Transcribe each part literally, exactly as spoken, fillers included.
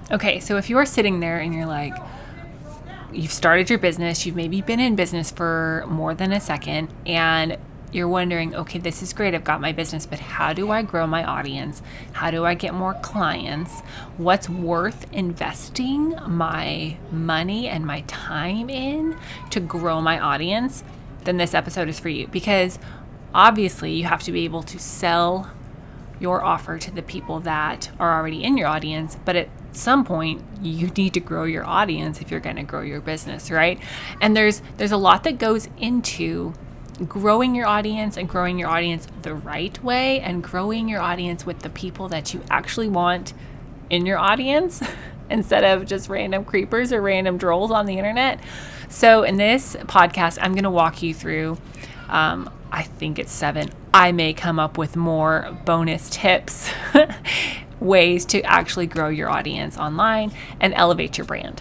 Okay, so if you're sitting there and you're like, you've started your business, you've maybe been in business for more than a second, and you're wondering, okay, this is great, I've got my business, but how do I grow my audience? How do I get more clients? What's worth investing my money and my time in to grow my audience? Then this episode is for you, because obviously you have to be able to sell your offer to the people that are already in your audience, but at some point you need to grow your audience if you're going to grow your business, right? And there's there's a lot that goes into growing your audience and growing your audience the right way and growing your audience with the people that you actually want in your audience instead of just random creepers or random trolls on the internet. So in this podcast, I'm going to walk you through, um, I think it's seven. I may come up with more bonus tips, ways to actually grow your audience online and elevate your brand.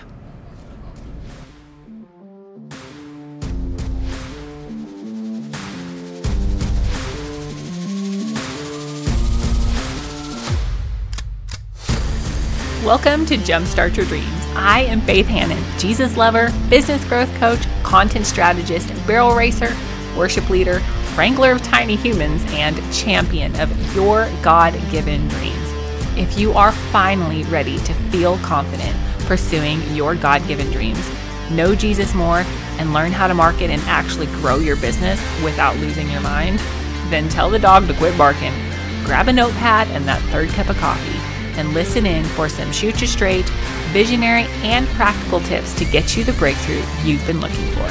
Welcome to Jumpstart Your Dreams. I am Faith Hannon, Jesus lover, business growth coach, content strategist, barrel racer, worship leader, wrangler of tiny humans, and champion of your God-given dreams. If you are finally ready to feel confident pursuing your God-given dreams, know Jesus more, and learn how to market and actually grow your business without losing your mind, then tell the dog to quit barking, grab a notepad and that third cup of coffee, and listen in for some shoot you straight, visionary, and practical tips to get you the breakthrough you've been looking for.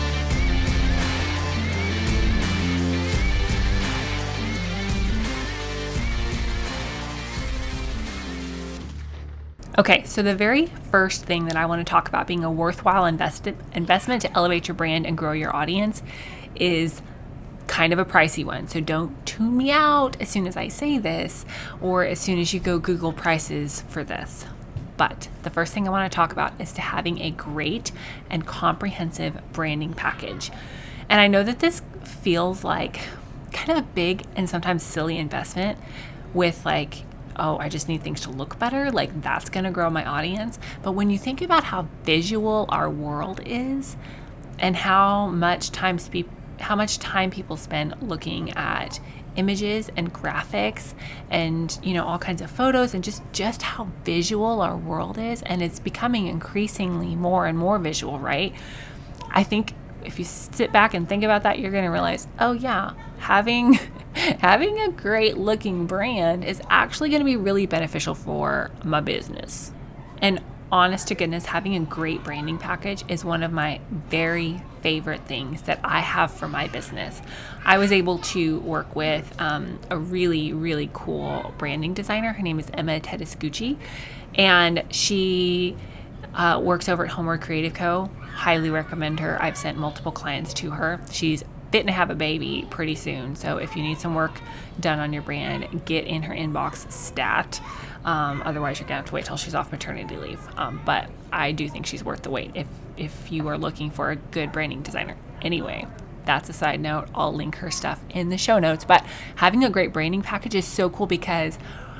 Okay, so the very first thing that I want to talk about being a worthwhile invest- investment to elevate your brand and grow your audience is kind of a pricey one. So don't tune me out as soon as I say this or as soon as you go Google prices for this. But the first thing I want to talk about is to having a great and comprehensive branding package. And I know that this feels like kind of a big and sometimes silly investment with like, oh, I just need things to look better. Like that's going to grow my audience. But when you think about how visual our world is and how much time spe- how much time people spend looking at images and graphics and, you know, all kinds of photos and just, just how visual our world is. And it's becoming increasingly more and more visual, right? I think if you sit back and think about that, you're going to realize, oh yeah, having, having a great looking brand is actually going to be really beneficial for my business. And honest to goodness, having a great branding package is one of my very favorite things that I have for my business. I was able to work with um, a really, really cool branding designer. Her name is Emma Tedescucci, and she uh, works over at Homeward Creative Co. Highly recommend her. I've sent multiple clients to her. She's fitting to have a baby pretty soon. So if you need some work done on your brand, get in her inbox stat. Um, otherwise, you're going to have to wait till she's off maternity leave. Um, but I do think she's worth the wait if, if you are looking for a good branding designer. Anyway, that's a side note. I'll link her stuff in the show notes. But having a great branding package is so cool because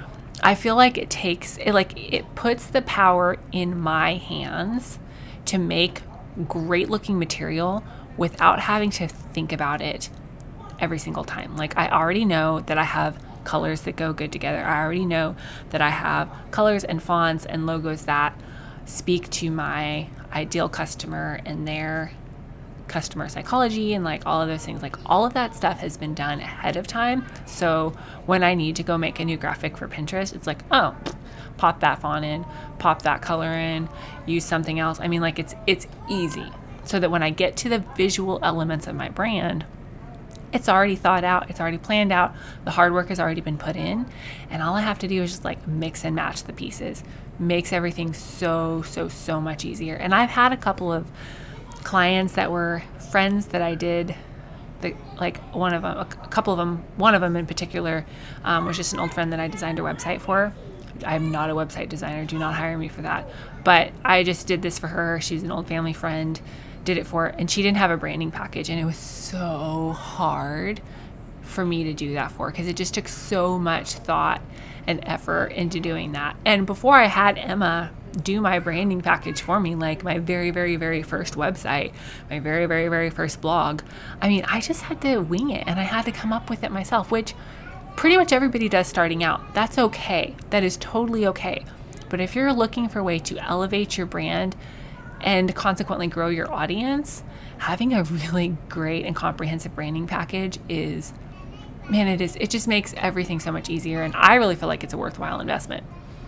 I feel like it takes, it like it puts the power in my hands to make great looking material without having to think about it every single time. Like I already know that I have colors that go good together. I already know that I have colors and fonts and logos that speak to my ideal customer and their customer psychology and like all of those things. Like all of that stuff has been done ahead of time. So when I need to go make a new graphic for Pinterest, it's like, oh, pop that font in, pop that color in, use something else. I mean, like it's it's easy. So that when I get to the visual elements of my brand, it's already thought out, it's already planned out, the hard work has already been put in, and all I have to do is just like mix and match the pieces. Makes everything so, so, so much easier. And I've had a couple of clients that were friends that I did, the, like one of them, a couple of them, one of them in particular um, was just an old friend that I designed a website for. I'm not a website designer, do not hire me for that. But I just did this for her. She's an old family friend, did it for her, and she didn't have a branding package, and it was so hard for me to do that for because it just took so much thought and effort into doing that. And before I had Emma do my branding package for me, like my very, very, very first website, my very, very, very first blog. I mean, I just had to wing it and I had to come up with it myself, which pretty much everybody does starting out. That's okay. That is totally okay. But if you're looking for a way to elevate your brand and consequently grow your audience, having a really great and comprehensive branding package is, man, it is, it just makes everything so much easier. And I really feel like it's a worthwhile investment.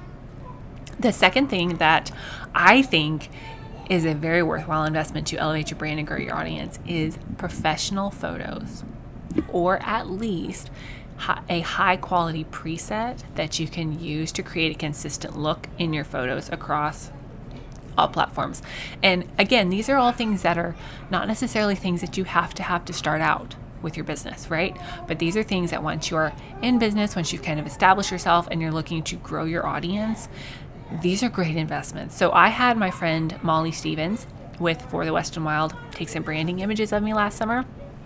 The second thing that I think is a very worthwhile investment to elevate your brand and grow your audience is professional photos, or at least a high quality preset that you can use to create a consistent look in your photos across all platforms. And again, these are all things that are not necessarily things that you have to have to start out with your business, right? But these are things that once you're in business, once you've kind of established yourself and you're looking to grow your audience, these are great investments. So I had my friend Molly Stevens with For the Western Wild take some branding images of me last summer.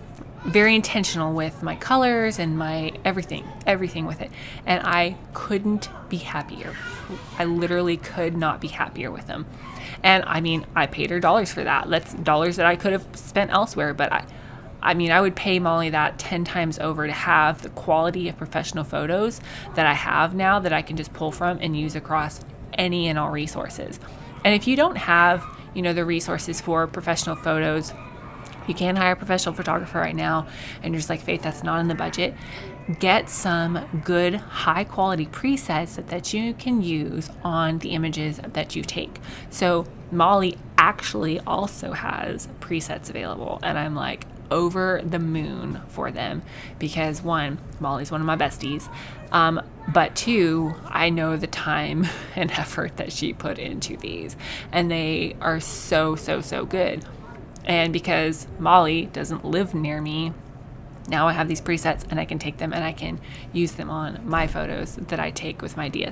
Very intentional with my colors and my everything, everything with it. And I couldn't be happier. I literally could not be happier with them. And I mean, I paid her dollars for that. That's dollars that I could have spent elsewhere, but I I mean, I would pay Molly that ten times over to have the quality of professional photos that I have now that I can just pull from and use across any and all resources. And if you don't have, you know, the resources for professional photos, you can't hire a professional photographer right now, and you're just like, Faith, that's not in the budget. Get some good, high quality presets that, that you can use on the images that you take. So Molly actually also has presets available, and I'm like over the moon for them because one, Molly's one of my besties, um, but two, I know the time and effort that she put into these, and they are so, so, so good. And because Molly doesn't live near me, now I have these presets and I can take them and I can use them on my photos that I take with my D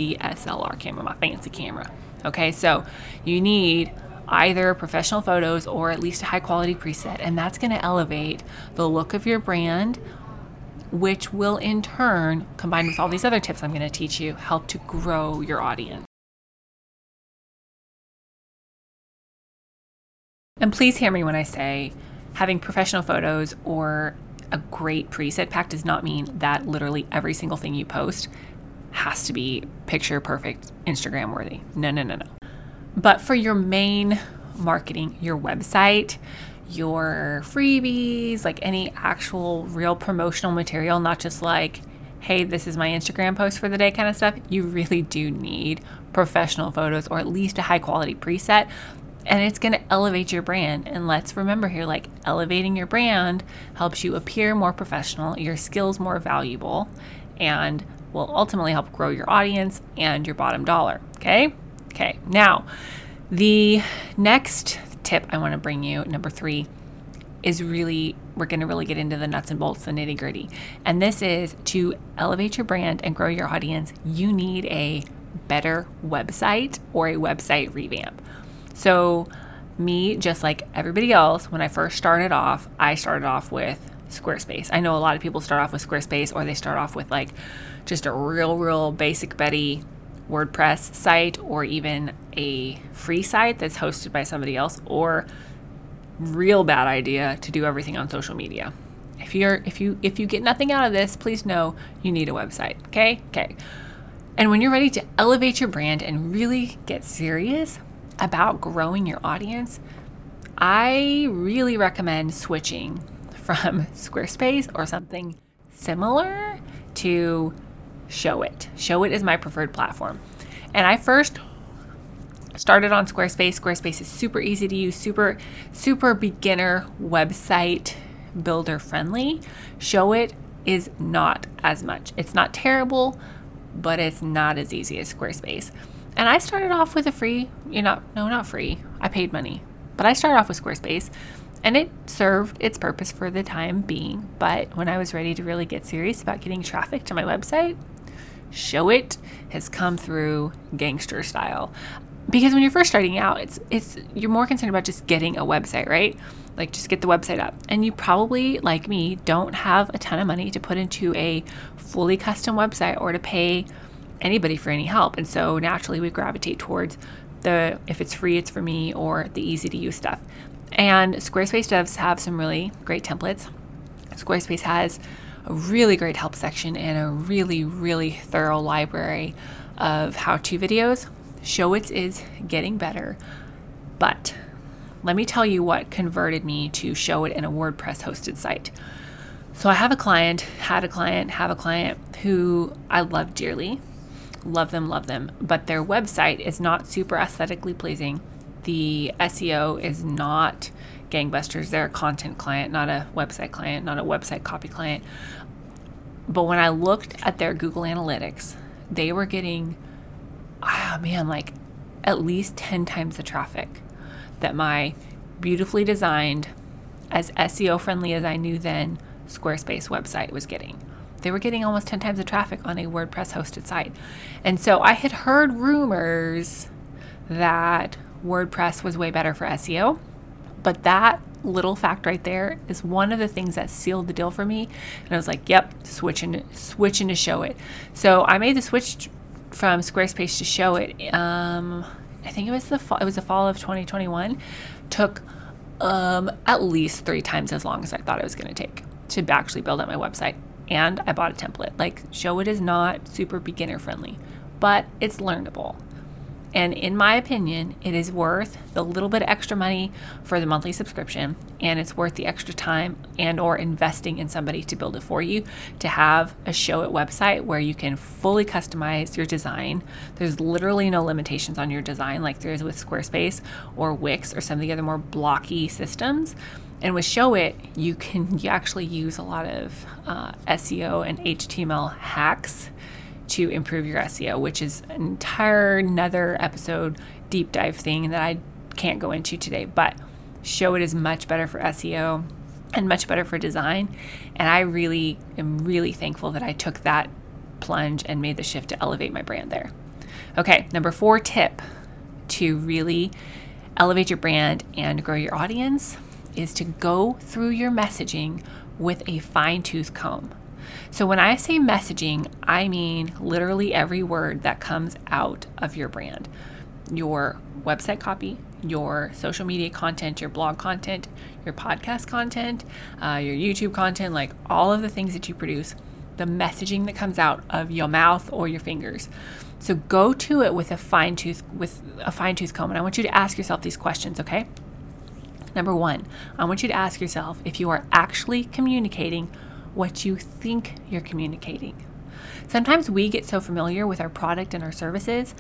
S L R camera, my fancy camera. Okay, so you need either professional photos or at least a high quality preset, and that's going to elevate the look of your brand, which will in turn, combined with all these other tips I'm going to teach you, help to grow your audience. And please hear me when I say having professional photos or a great preset pack does not mean that literally every single thing you post has to be picture perfect, Instagram worthy. No, no, no, no. But for your main marketing, your website, your freebies, like any actual real promotional material, not just like, hey, this is my Instagram post for the day kind of stuff, you really do need professional photos or at least a high quality preset. And it's going to elevate your brand. And let's remember here, like elevating your brand helps you appear more professional, your skills more valuable, and will ultimately help grow your audience and your bottom dollar. Okay? Okay. Now, the next tip I want to bring you, number three, is really, we're going to really get into the nuts and bolts, the nitty gritty. And this is to elevate your brand and grow your audience. You need a better website or a website revamp. So me, just like everybody else, when I first started off, I started off with Squarespace. I know a lot of people start off with Squarespace, or they start off with like just a real, real basic Betty WordPress site, or even a free site that's hosted by somebody else, or real bad idea to do everything on social media. If you're, if you, if you get nothing out of this, please know you need a website. Okay. Okay. And when you're ready to elevate your brand and really get serious about growing your audience, I really recommend switching from Squarespace or something similar to Showit. Showit is my preferred platform. And I first started on Squarespace. Squarespace is super easy to use, super, super beginner website builder friendly. Showit is not as much. It's not terrible, but it's not as easy as Squarespace. And I started off with a free, you know, no, not free. I paid money, but I started off with Squarespace, and it served its purpose for the time being. But when I was ready to really get serious about getting traffic to my website, Showit has come through gangster style. Because when you're first starting out, it's it's you're more concerned about just getting a website, right? Like just get the website up. And you probably, like me, don't have a ton of money to put into a fully custom website or to pay anybody for any help. And so naturally we gravitate towards the, if it's free, it's for me, or the easy to use stuff. And Squarespace does have some really great templates. Squarespace has a really great help section and a really, really thorough library of how-to videos. Showit is getting better, but let me tell you what converted me to Showit in a WordPress hosted site. So I have a client, had a client, have a client who I love dearly, love them, love them, but their website is not super aesthetically pleasing. The S E O is not gangbusters. They're a content client, not a website client, not a website copy client. But when I looked at their Google Analytics, they were getting, ah, man, like at least ten times the traffic that my beautifully designed, as S E O friendly as I knew then, Squarespace website was getting. They were getting almost ten times the traffic on a WordPress hosted site. And so I had heard rumors that WordPress was way better for S E O, but that little fact right there is one of the things that sealed the deal for me. And I was like, yep, switching, switching to Showit. So I made the switch from Squarespace to Showit. Um, I think it was the fall, it was the fall of twenty twenty-one. Took um, at least three times as long as I thought it was going to take to actually build out my website. And I bought a template. Like, Showit is not super beginner friendly, but it's learnable. And in my opinion, it is worth the little bit of extra money for the monthly subscription, and it's worth the extra time and or investing in somebody to build it for you, to have a Showit website where you can fully customize your design. There's literally no limitations on your design like there is with Squarespace or Wix or some of the other more blocky systems. And with Showit, you can you actually use a lot of uh, S E O and H T M L hacks to improve your S E O, which is an entire another episode deep dive thing that I can't go into today. But Showit is much better for S E O and much better for design. And I really am really thankful that I took that plunge and made the shift to elevate my brand there. Okay, number four tip to really elevate your brand and grow your audience is to go through your messaging with a fine-tooth comb. So when I say messaging, I mean literally every word that comes out of your brand. Your website copy, your social media content, your blog content, your podcast content, uh, your YouTube content, like all of the things that you produce, the messaging that comes out of your mouth or your fingers. So go to it with a fine tooth, with a fine tooth comb. And I want you to ask yourself these questions, okay? Number one, I want you to ask yourself if you are actually communicating what you think you're communicating. Sometimes we get so familiar with our product and our services,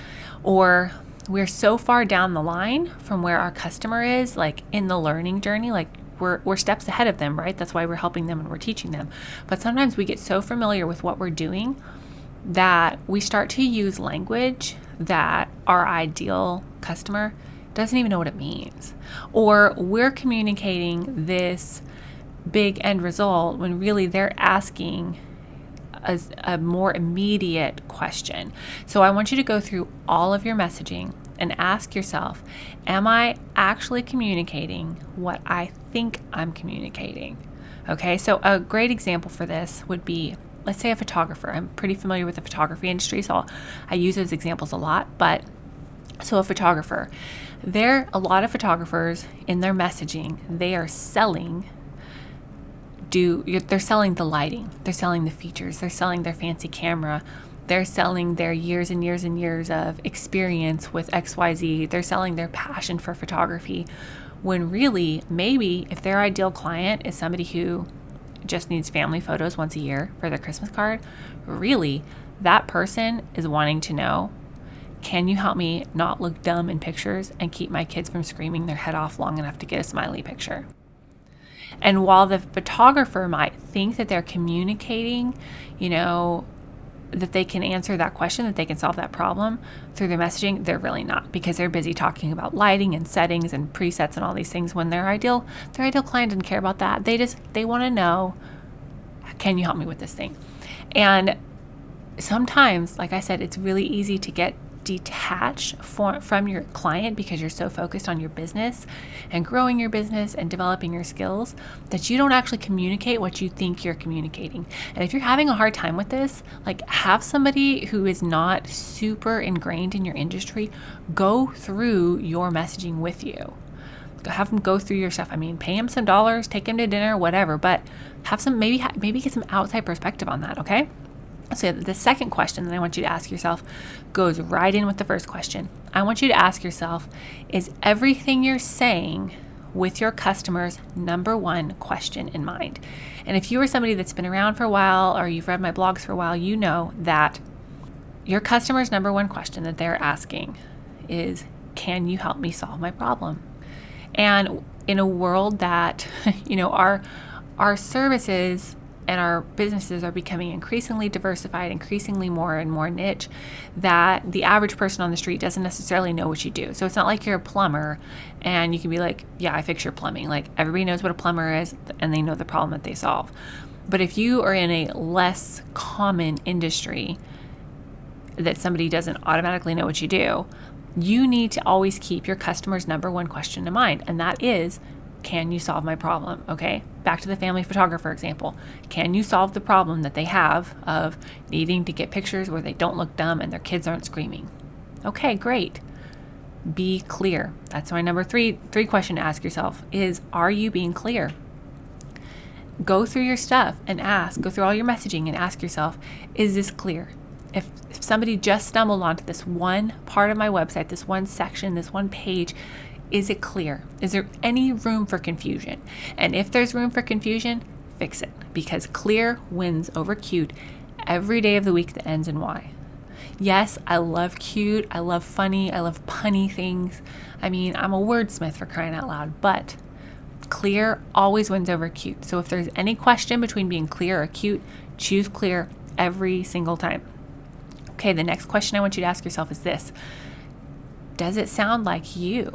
or we're so far down the line from where our customer is, like in the learning journey, like we're, we're steps ahead of them, right? That's why we're helping them and we're teaching them. But sometimes we get so familiar with what we're doing that we start to use language that our ideal customer doesn't even know what it means. Or we're communicating this big end result when really they're asking a, a more immediate question. So I want you to go through all of your messaging and ask yourself, am I actually communicating what I think I'm communicating? Okay, so a great example for this would be, let's say a photographer. I'm pretty familiar with the photography industry, so I use those examples a lot, but so a photographer, there a lot of photographers in their messaging, they are selling do they're selling the lighting, they're selling the features, they're selling their fancy camera, they're selling their years and years and years of experience with X Y Z, they're selling their passion for photography, when really maybe if their ideal client is somebody who just needs family photos once a year for their Christmas card, really that person is wanting to know, can you help me not look dumb in pictures and keep my kids from screaming their head off long enough to get a smiley picture? And while the photographer might think that they're communicating, you know, that they can answer that question, that they can solve that problem through their messaging, they're really not, because they're busy talking about lighting and settings and presets and all these things when their ideal their ideal client doesn't care about that. They just they want to know, can you help me with this thing? And sometimes, like I said, it's really easy to get detach for, from your client because you're so focused on your business and growing your business and developing your skills that you don't actually communicate what you think you're communicating. And if you're having a hard time with this, like have somebody who is not super ingrained in your industry go through your messaging with you. Have them go through your stuff. I mean, pay them some dollars, take them to dinner, whatever, but have some, maybe, maybe get some outside perspective on that. Okay. So the second question that I want you to ask yourself goes right in with the first question. I want you to ask yourself, is everything you're saying with your customer's number one question in mind? And if you are somebody that's been around for a while or you've read my blogs for a while, you know that your customer's number one question that they're asking is, can you help me solve my problem? And in a world that, you know, our our services and our businesses are becoming increasingly diversified, increasingly more and more niche, that the average person on the street doesn't necessarily know what you do. So it's not like you're a plumber and you can be like, yeah, I fix your plumbing. Like everybody knows what a plumber is and they know the problem that they solve. But if you are in a less common industry that somebody doesn't automatically know what you do, you need to always keep your customer's number one question in mind. And that is, can you solve my problem? Okay. Back to the family photographer example. Can you solve the problem that they have of needing to get pictures where they don't look dumb and their kids aren't screaming? Okay, great. Be clear. That's my number three, three question to ask yourself is, are you being clear? Go through your stuff and ask, go through all your messaging and ask yourself, is this clear? If, if somebody just stumbled onto this one part of my website, this one section, this one page, is it clear? Is there any room for confusion? And if there's room for confusion, fix it, because clear wins over cute every day of the week that ends in Y. Yes, I love cute. I love funny. I love punny things. I mean, I'm a wordsmith for crying out loud, but clear always wins over cute. So if there's any question between being clear or cute, choose clear every single time. Okay, the next question I want you to ask yourself is this. Does it sound like you?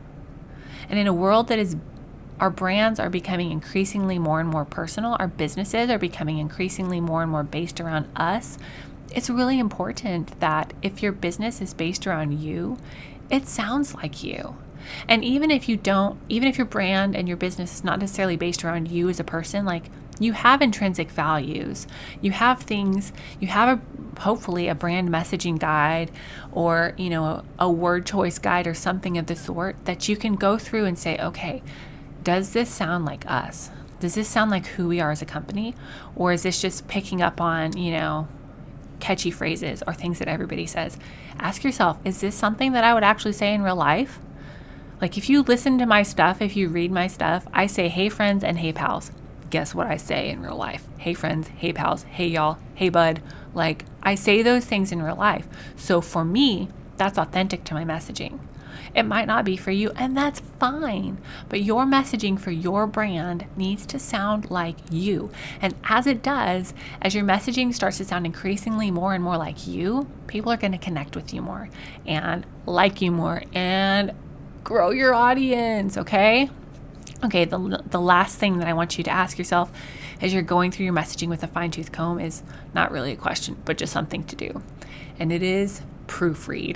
And in a world that is, our brands are becoming increasingly more and more personal, our businesses are becoming increasingly more and more based around us, it's really important that if your business is based around you, it sounds like you. And even if you don't, even if your brand and your business is not necessarily based around you as a person, like you have intrinsic values, you have things, you have a, hopefully a brand messaging guide or, you know, a, a word choice guide or something of the sort that you can go through and say, okay, does this sound like us? Does this sound like who we are as a company? Or is this just picking up on, you know, catchy phrases or things that everybody says? Ask yourself, is this something that I would actually say in real life? Like if you listen to my stuff, if you read my stuff, I say, hey friends and hey pals. Guess what I say in real life? Hey friends, hey pals, hey y'all, hey bud. Like I say those things in real life. So for me, that's authentic to my messaging. It might not be for you, and that's fine. But your messaging for your brand needs to sound like you. And as it does, as your messaging starts to sound increasingly more and more like you, people are going to connect with you more and like you more and grow your audience, okay? Okay, the, the last thing that I want you to ask yourself as you're going through your messaging with a fine-tooth comb is not really a question, but just something to do. And it is proofread.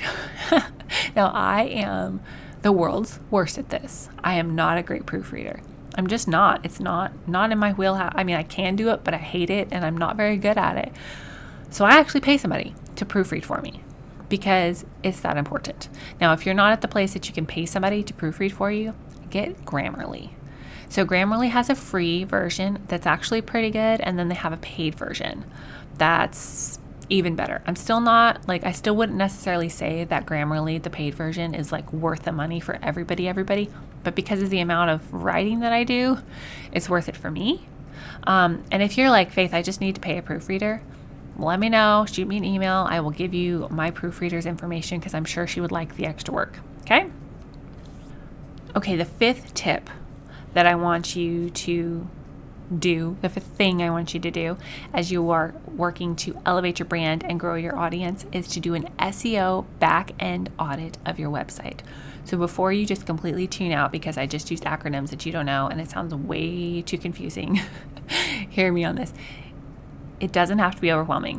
Now, I am the world's worst at this. I am not a great proofreader. I'm just not. It's not not in my wheelhouse. I mean, I can do it, but I hate it, and I'm not very good at it. So I actually pay somebody to proofread for me because it's that important. Now, if you're not at the place that you can pay somebody to proofread for you, get Grammarly. So Grammarly has a free version that's actually pretty good, and then they have a paid version that's even better. I'm still not, like, I still wouldn't necessarily say that Grammarly, the paid version, is like worth the money for everybody, everybody, but because of the amount of writing that I do, it's worth it for me. Um, and if you're like, Faith, I just need to pay a proofreader, let me know, shoot me an email. I will give you my proofreader's information because I'm sure she would like the extra work. Okay? Okay, the fifth tip that I want you to do, the fifth thing I want you to do as you are working to elevate your brand and grow your audience is to do an S E O back-end audit of your website. So before you just completely tune out because I just used acronyms that you don't know and it sounds way too confusing, hear me on this. It doesn't have to be overwhelming.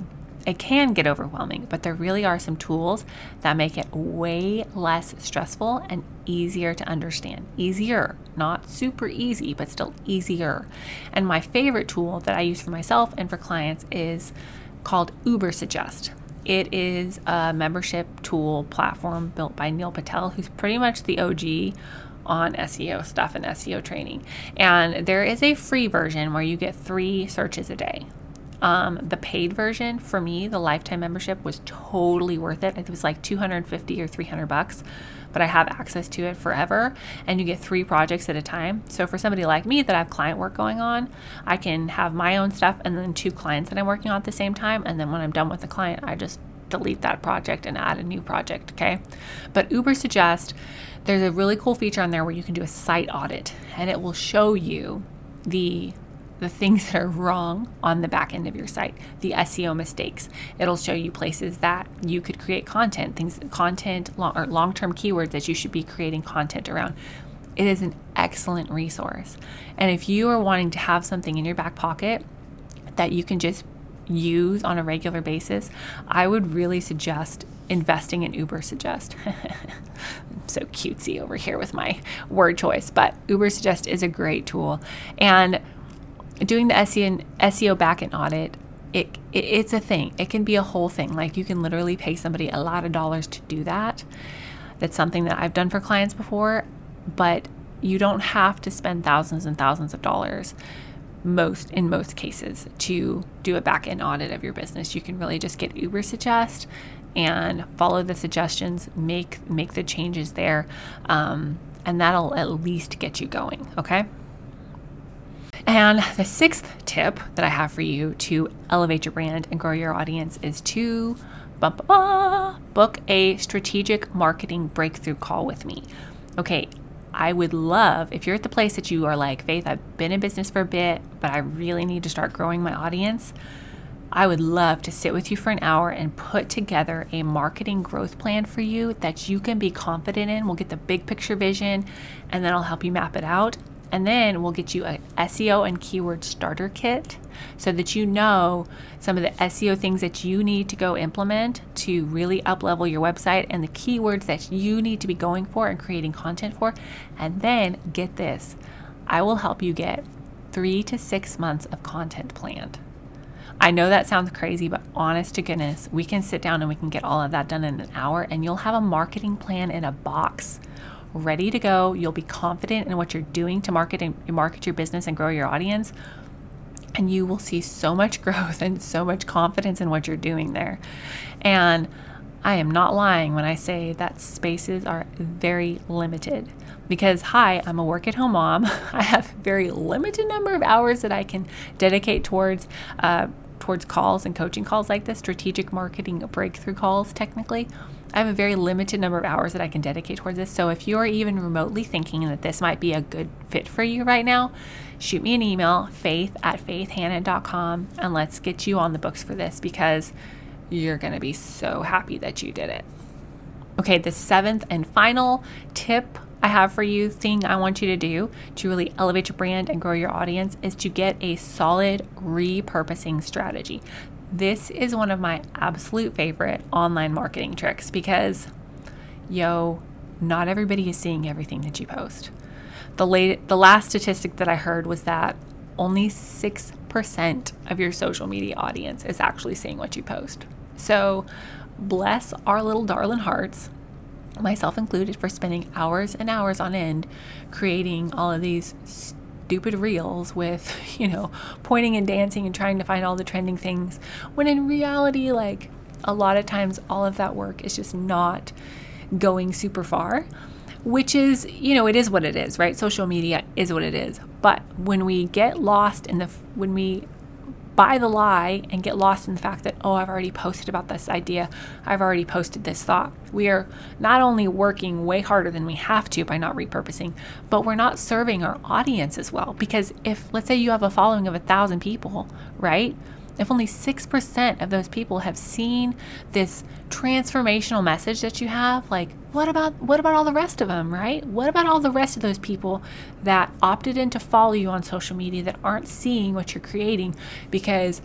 it can get overwhelming, but there really are some tools that make it way less stressful and easier to understand. Easier, not super easy, but still easier. And my favorite tool that I use for myself and for clients is called Ubersuggest. It is a membership tool platform built by Neil Patel, who's pretty much the O G on S E O stuff and S E O training. And there is a free version where you get three searches a day. Um, the paid version for me, the lifetime membership, was totally worth it. It was like two hundred fifty or three hundred bucks, but I have access to it forever, and you get three projects at a time. So for somebody like me that I have client work going on, I can have my own stuff and then two clients that I'm working on at the same time. And then when I'm done with the client, I just delete that project and add a new project. Okay. But Ubersuggest, there's a really cool feature on there where you can do a site audit, and it will show you the the things that are wrong on the back end of your site, the S E O mistakes. It'll show you places that you could create content, things, content long, or long-term keywords that you should be creating content around. It is an excellent resource. And if you are wanting to have something in your back pocket that you can just use on a regular basis, I would really suggest investing in Ubersuggest. I'm so cutesy over here with my word choice, but Ubersuggest is a great tool. And doing the S E O, S E O backend audit, it, it it's a thing. It can be a whole thing. Like, you can literally pay somebody a lot of dollars to do that. That's something that I've done for clients before, but you don't have to spend thousands and thousands of dollars most in most cases to do a back-end audit of your business. You can really just get Ubersuggest and follow the suggestions, make make the changes there, um, and that'll at least get you going, okay? And the sixth tip that I have for you to elevate your brand and grow your audience is to bah, bah, bah, book a strategic marketing breakthrough call with me. Okay, I would love, if you're at the place that you are like, Faith, I've been in business for a bit, but I really need to start growing my audience, I would love to sit with you for an hour and put together a marketing growth plan for you that you can be confident in. We'll get the big picture vision, and then I'll help you map it out. And then we'll get you a S E O and keyword starter kit so that you know some of the S E O things that you need to go implement to really up-level your website and the keywords that you need to be going for and creating content for. And then get this, I will help you get three to six months of content planned. I know that sounds crazy, but honest to goodness, we can sit down and we can get all of that done in an hour, and you'll have a marketing plan in a box ready to go. You'll be confident in what you're doing to market and market your business and grow your audience. And you will see so much growth and so much confidence in what you're doing there. And I am not lying when I say that spaces are very limited, because hi, I'm a work at home mom. I have a very limited number of hours that I can dedicate towards uh, towards calls and coaching calls like this, strategic marketing breakthrough calls technically. I have a very limited number of hours that I can dedicate towards this. So if you're even remotely thinking that this might be a good fit for you right now, shoot me an email, faith at faith hannon dot com, and let's get you on the books for this, because you're going to be so happy that you did it. Okay, the seventh and final tip I have for you, thing I want you to do to really elevate your brand and grow your audience, is to get a solid repurposing strategy. This is one of my absolute favorite online marketing tricks, because, yo, not everybody is seeing everything that you post. The late, the last statistic that I heard was that only six percent of your social media audience is actually seeing what you post. So bless our little darling hearts, myself included, for spending hours and hours on end creating all of these stupid reels with, you know, pointing and dancing and trying to find all the trending things, when in reality, like, a lot of times all of that work is just not going super far, which is, you know, it is what it is, right? Social media is what it is. But when we get lost in the, when we buy the lie and get lost in the fact that, oh, I've already posted about this idea, I've already posted this thought, we are not only working way harder than we have to by not repurposing, but we're not serving our audience as well. Because if, let's say you have a following of a thousand people, right? If only six percent of those people have seen this transformational message that you have, like, what about what about all the rest of them, right? What about all the rest of those people that opted in to follow you on social media that aren't seeing what you're creating because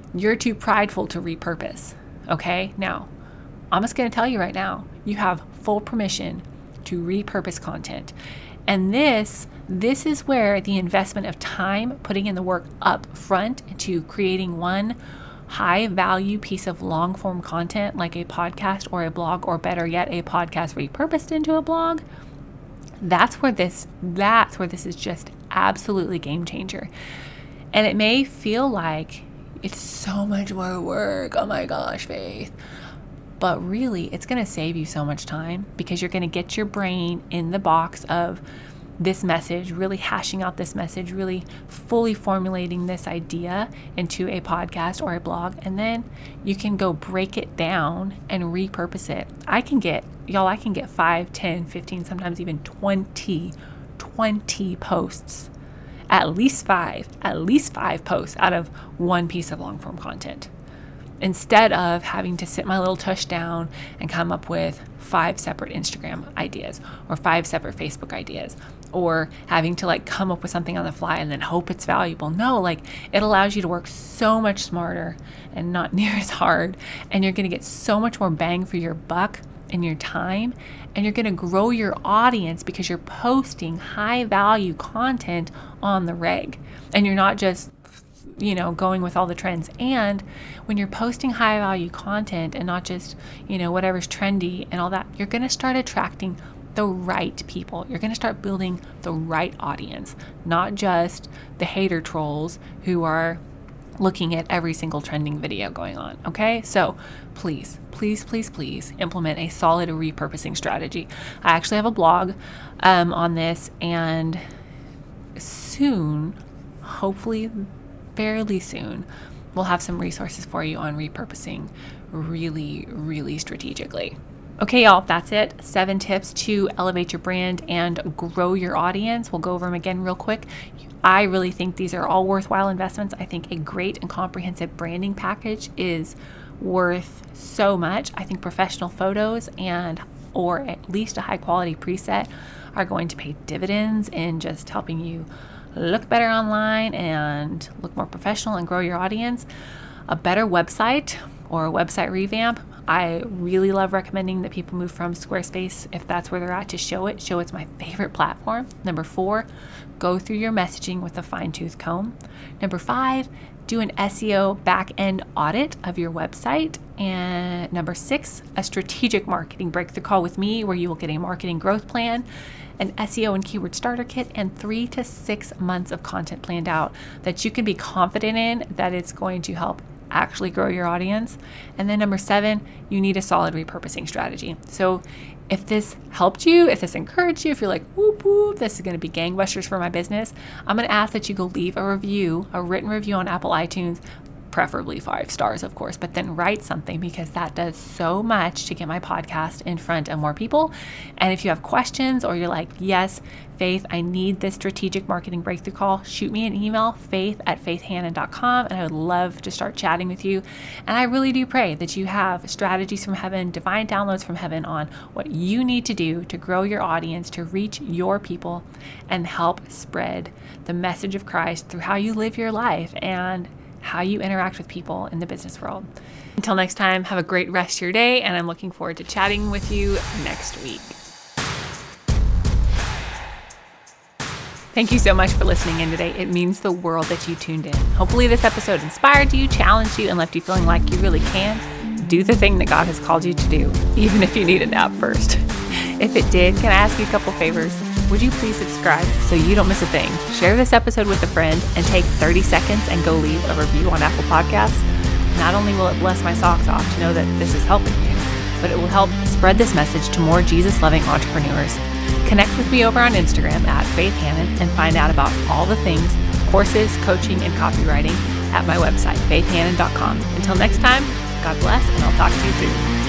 you're too prideful to repurpose. Okay, now I'm just going to tell you right now, you have full permission to repurpose content. And this, this is where the investment of time, putting in the work up front to creating one high value piece of long form content like a podcast or a blog, or better yet, a podcast repurposed into a blog. That's where this, that's where this is just absolutely game changer. And it may feel like it's so much more work. Oh my gosh, Faith. But really, it's going to save you so much time, because you're going to get your brain in the box of this message, really hashing out this message, really fully formulating this idea into a podcast or a blog. And then you can go break it down and repurpose it. I can get, y'all, I can get five, ten, fifteen, sometimes even twenty, twenty posts, at least five, at least five posts out of one piece of long form content, instead of having to sit my little tush down and come up with five separate Instagram ideas or five separate Facebook ideas, or having to like come up with something on the fly and then hope it's valuable. No, like it allows you to work so much smarter and not near as hard. And you're going to get so much more bang for your buck and your time. And you're going to grow your audience because you're posting high value content on the reg. And you're not just, you know, going with all the trends. And when you're posting high value content and not just, you know, whatever's trendy and all that, you're going to start attracting the right people. You're going to start building the right audience, not just the hater trolls who are looking at every single trending video going on. Okay. So please, please, please, please implement a solid repurposing strategy. I actually have a blog um, on this, and soon, hopefully fairly soon, we'll have some resources for you on repurposing really, really strategically. Okay, y'all, that's it. Seven tips to elevate your brand and grow your audience. We'll go over them again real quick. I really think these are all worthwhile investments. I think a great and comprehensive branding package is worth so much. I think professional photos and or at least a high quality preset are going to pay dividends in just helping you look better online and look more professional and grow your audience. A better website or a website revamp. I really love recommending that people move from Squarespace, if that's where they're at, to Showit. Showit's my favorite platform. Number four, go through your messaging with a fine-tooth comb. Number five, do an S E O back-end audit of your website. And number six, a strategic marketing breakthrough call with me, where you will get a marketing growth plan, an S E O and keyword starter kit, and three to six months of content planned out that you can be confident in that it's going to help actually grow your audience. And then number seven, you need a solid repurposing strategy. So if this helped you, if this encouraged you, if you're like, whoop, whoop, this is going to be gangbusters for my business, I'm going to ask that you go leave a review, a written review on Apple iTunes, preferably five stars, of course, but then write something, because that does so much to get my podcast in front of more people. And if you have questions, or you're like, yes, Faith, I need this strategic marketing breakthrough call, shoot me an email, faith at faith hannon dot com, and I would love to start chatting with you. And I really do pray that you have strategies from heaven, divine downloads from heaven on what you need to do to grow your audience, to reach your people, and help spread the message of Christ through how you live your life and how you interact with people in the business world. Until next time, have a great rest of your day, and I'm looking forward to chatting with you next week. Thank you so much for listening in today. It means the world that you tuned in. Hopefully this episode inspired you, challenged you, and left you feeling like you really can do the thing that God has called you to do, even if you need a nap first. If it did, can I ask you a couple favors? Would you please subscribe so you don't miss a thing? Share this episode with a friend and take thirty seconds and go leave a review on Apple Podcasts. Not only will it bless my socks off to know that this is helping you, but it will help spread this message to more Jesus-loving entrepreneurs. Connect with me over on Instagram at Faith Hannon and find out about all the things, courses, coaching, and copywriting at my website, faith hannon dot com. Until next time, God bless, and I'll talk to you soon.